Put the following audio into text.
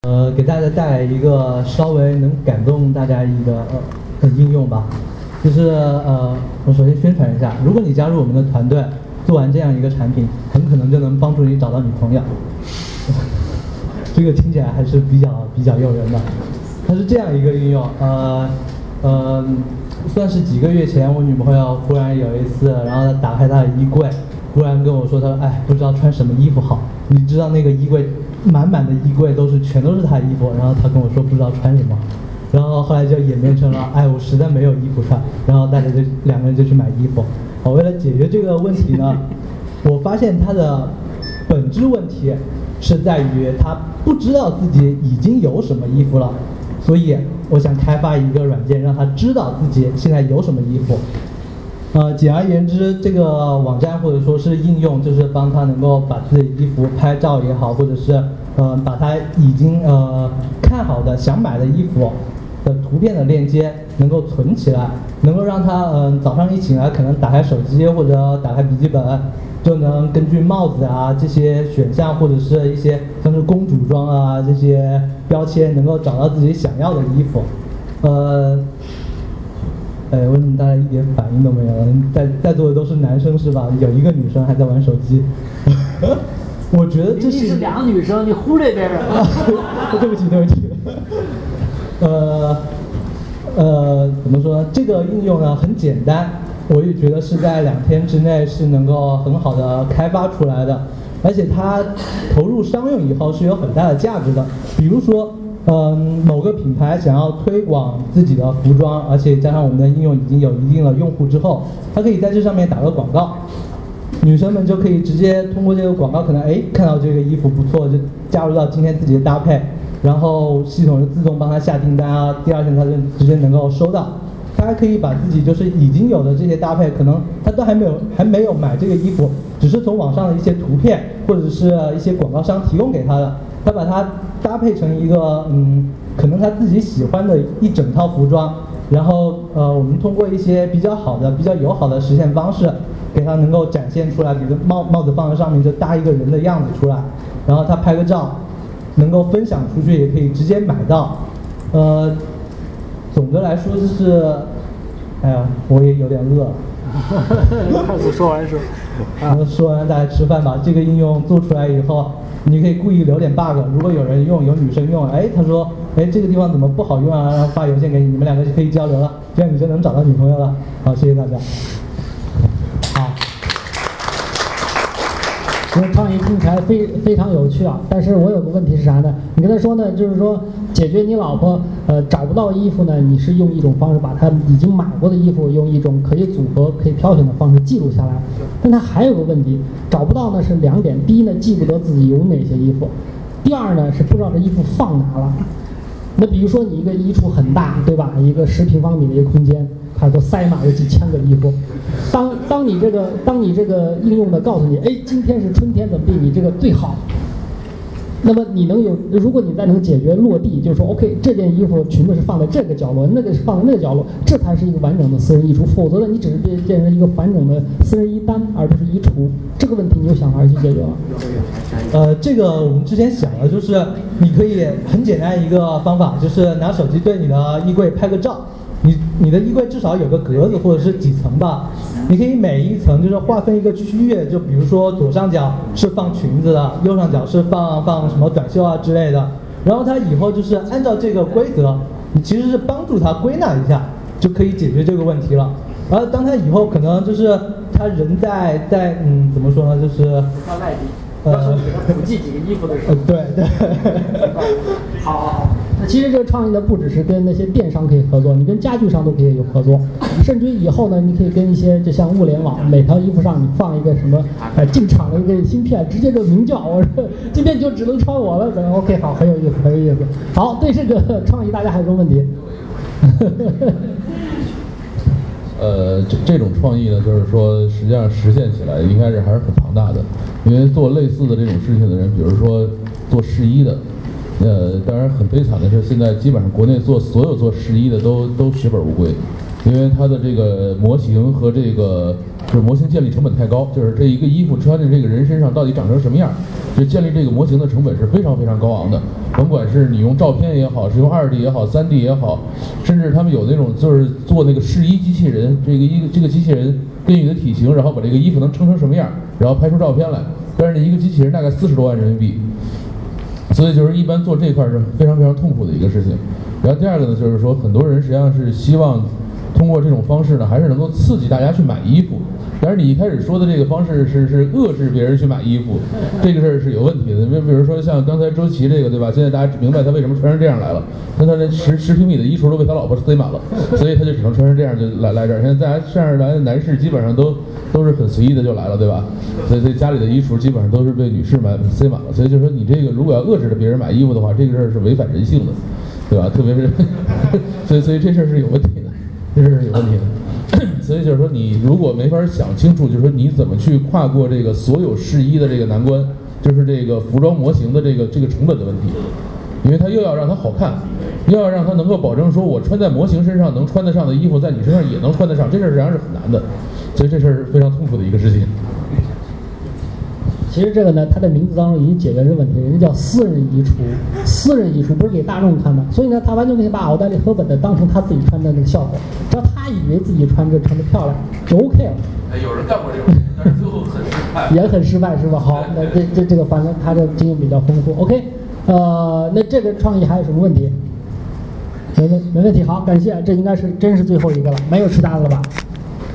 给大家带来一个稍微能感动大家一个应用吧，就是我首先宣传一下，如果你加入我们的团队，做完这样一个产品，很可能就能帮助你找到女朋友。这个听起来还是比较诱人的。它是这样一个应用，算是几个月前，我女朋友忽然有一次，然后她打开她的衣柜，忽然跟我说，她说，哎，不知道穿什么衣服好。你知道那个衣柜满满的衣柜全都是她衣服，然后她跟我说不知道穿什么，然后后来就演变成了，哎，我实在没有衣服穿，然后大家就两个人就去买衣服。为了解决这个问题呢，我发现它的本质问题是在于她不知道自己已经有什么衣服了，所以我想开发一个软件，让她知道自己现在有什么衣服。简而言之，这个网站或者说是应用，就是帮她能够把自己衣服拍照也好，或者是把她已经看好的想买的衣服的图片的链接能够存起来，能够让她早上一醒来可能打开手机或者打开笔记本，就能根据帽子啊这些选项，或者是一些像是公主装啊这些标签，能够找到自己想要的衣服。为什么大家一点反应都没有？在座的都是男生是吧？有一个女生还在玩手机。我觉得这是两个女生，你忽略别人了。 对不起。怎么说呢？这个应用呢很简单，我也觉得是在2天之内是能够很好的开发出来的，而且它投入商用以后是有很大的价值的。比如说，某个品牌想要推广自己的服装，而且加上我们的应用已经有一定的用户之后，它可以在这上面打个广告，女生们就可以直接通过这个广告，可能看到这个衣服不错，就加入到今天自己的搭配，然后系统就自动帮她下订单啊，第2天她就直接能够收到。她还可以把自己就是已经有的这些搭配，可能她都还没有买这个衣服，只是从网上的一些图片或者是一些广告商提供给她的，她把它搭配成一个可能她自己喜欢的一整套服装，然后我们通过一些比较好的、比较友好的实现方式，给她能够展现出来，比如帽子放在上面就搭一个人的样子出来，然后她拍个照，能够分享出去，也可以直接买到。总的来说就是，我也有点饿了。 快速说完说。 说完大家吃饭吧。这个应用做出来以后，你可以故意留点 bug， 如果有人用，有女生用，他说，这个地方怎么不好用啊？然后发邮件给你，你们2个就可以交流了，这样你就能找到女朋友了。好，谢谢大家。 好。这个创意听起来非常有趣啊，但是我有个问题是啥呢？你跟他说呢，就是说解决你老婆找不到衣服呢，你是用一种方式把她已经买过的衣服用一种可以组合、可以挑选的方式记录下来。但他还有个问题，找不到呢是2点，第一呢记不得自己有哪些衣服，第二呢是不知道这衣服放哪了。那比如说你一个衣橱很大，对吧？一个10平方米的一个空间，它都塞满了几千个衣服。当你这个应用的告诉你，今天是春天，怎么地，你这个最好。那么如果你再能解决落地，就是说 OK， 这件衣服裙子是放在这个角落，那个是放在那个角落，这才是一个完整的私人衣橱。否则呢，你只是变成一个完整的私人衣单，而不是衣橱。这个问题你有想法去解决吗？ 这个我们之前想了，就是你可以很简单一个方法，就是拿手机对你的衣柜拍个照。你的衣柜至少有个格子或者是几层吧，你可以每一层就是划分一个区域，就比如说左上角是放裙子的，右上角是放什么短袖啊之类的，然后它以后就是按照这个规则，你其实是帮助它归纳一下，就可以解决这个问题了。然后当他以后可能就是他人在怎么说呢，就是到外地。要求你给他补寄几个衣服的时候， 对。 好。那其实这个创意呢，不只是跟那些电商可以合作，你跟家具商都可以有合作，甚至于以后呢，你可以跟一些就像物联网，每条衣服上你放一个什么进场的一个芯片，直接就鸣叫，我说今天就只能穿我了。OK， 好，很有意思。好，对这个创意大家还有什么问题？ 这种创意呢，就是说实际上实现起来应该还是很庞大的，因为做类似的这种事情的人，比如说做试衣的，当然很悲惨的是，现在基本上国内所有做试衣的都血本无归，因为它的这个模型和这个就是模型建立成本太高，就是这一个衣服穿在这个人身上到底长成什么样，就建立这个模型的成本是非常非常高昂的。甭管是你用照片也好，是用2D 也好，3D 也好，甚至他们有那种就是做那个试衣机器人，这个机器人根据你的体型，然后把这个衣服能撑成什么样，然后拍出照片来。但是一个机器人大概40多万人民币，所以就是一般做这一块是非常非常痛苦的一个事情。然后第二个呢，就是说很多人实际上是希望通过这种方式呢，还是能够刺激大家去买衣服。但是你一开始说的这个方式是遏制别人去买衣服，这个事儿是有问题的。比如说像刚才周琦这个，对吧？现在大家明白他为什么穿成这样来了，他那10平米的衣橱都被他老婆塞满了，所以他就只能穿成这样就来这儿。现在大家这样来的男士基本上都是很随意的就来了，对吧？所以家里的衣橱基本上都是被女士塞满了。所以就说你这个如果要遏制着别人买衣服的话，这个事儿是违反人性的，对吧？特别是所以这事儿是有问题的，这事儿是有问题的。所以就是说，你如果没法想清楚，就是说你怎么去跨过这个所有试衣的这个难关，就是这个服装模型的这个成本的问题，因为它又要让它好看，又要让它能够保证说我穿在模型身上能穿得上的衣服，在你身上也能穿得上，这事儿实际上是很难的，所以这事儿是非常痛苦的一个事情。 其实这个呢，它的名字当中已经解决这个问题，人家叫私人衣橱，私人衣橱不是给大众看的，所以呢，他完全可以把奥黛丽·赫本的当成他自己穿的那个效果，只要他以为自己穿着穿得漂亮就 OK 了。 有人干过这种，但是最后很失败， 也很失败是吧？好，那这个反正他的经验比较丰富。OK，那这个创意还有什么问题？没问题，好，感谢，这应该是真是最后一个了，没有其他的了吧？